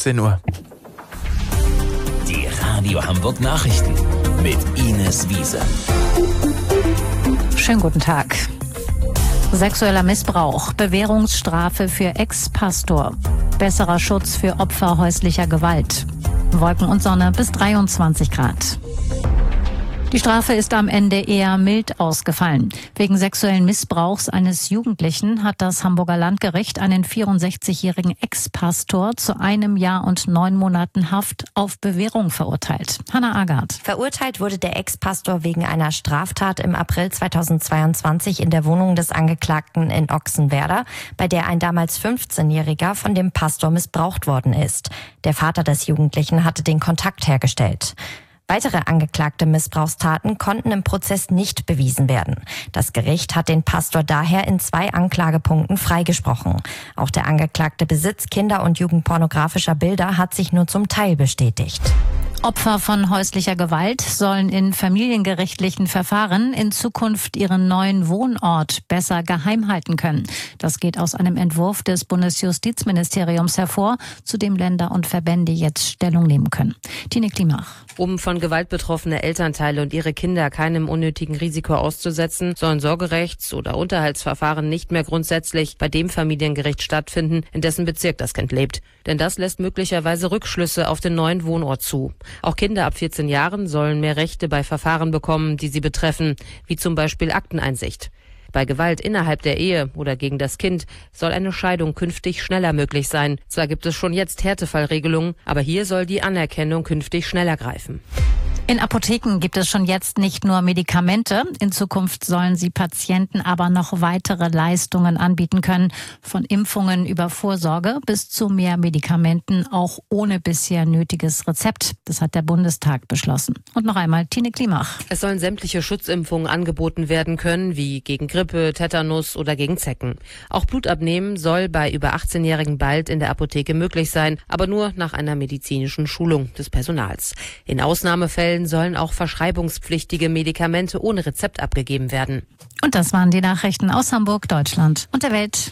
17 Uhr. Die Radio Hamburg Nachrichten mit Ines Wiese. Schönen guten Tag. Sexueller Missbrauch, Bewährungsstrafe für Ex-Pastor, besserer Schutz für Opfer häuslicher Gewalt. Wolken und Sonne bis 23 Grad. Die Strafe ist am Ende eher mild ausgefallen. Wegen sexuellen Missbrauchs eines Jugendlichen hat das Hamburger Landgericht einen 64-jährigen Ex-Pastor zu 1 Jahr und 9 Monaten Haft auf Bewährung verurteilt. Hannah Agard. Verurteilt wurde der Ex-Pastor wegen einer Straftat im April 2022 in der Wohnung des Angeklagten in Ochsenwerder, bei der ein damals 15-Jähriger von dem Pastor missbraucht worden ist. Der Vater des Jugendlichen hatte den Kontakt hergestellt. Weitere angeklagte Missbrauchstaten konnten im Prozess nicht bewiesen werden. Das Gericht hat den Pastor daher in 2 Anklagepunkten freigesprochen. Auch der angeklagte Besitz kinder- und jugendpornografischer Bilder hat sich nur zum Teil bestätigt. Opfer von häuslicher Gewalt sollen in familiengerichtlichen Verfahren in Zukunft ihren neuen Wohnort besser geheim halten können. Das geht aus einem Entwurf des Bundesjustizministeriums hervor, zu dem Länder und Verbände jetzt Stellung nehmen können. Tine Klimach. Um von Gewalt betroffene Elternteile und ihre Kinder keinem unnötigen Risiko auszusetzen, sollen Sorgerechts- oder Unterhaltsverfahren nicht mehr grundsätzlich bei dem Familiengericht stattfinden, in dessen Bezirk das Kind lebt. Denn das lässt möglicherweise Rückschlüsse auf den neuen Wohnort zu. Auch Kinder ab 14 Jahren sollen mehr Rechte bei Verfahren bekommen, die sie betreffen, wie zum Beispiel Akteneinsicht. Bei Gewalt innerhalb der Ehe oder gegen das Kind soll eine Scheidung künftig schneller möglich sein. Zwar gibt es schon jetzt Härtefallregelungen, aber hier soll die Anerkennung künftig schneller greifen. In Apotheken gibt es schon jetzt nicht nur Medikamente. In Zukunft sollen sie Patienten aber noch weitere Leistungen anbieten können. Von Impfungen über Vorsorge bis zu mehr Medikamenten, auch ohne bisher nötiges Rezept. Das hat der Bundestag beschlossen. Und noch einmal Tine Klimach. Es sollen sämtliche Schutzimpfungen angeboten werden können, wie gegen Grippe, Tetanus oder gegen Zecken. Auch Blutabnehmen soll bei über 18-Jährigen bald in der Apotheke möglich sein, aber nur nach einer medizinischen Schulung des Personals. In Ausnahmefällen sollen auch verschreibungspflichtige Medikamente ohne Rezept abgegeben werden. Und das waren die Nachrichten aus Hamburg, Deutschland und der Welt.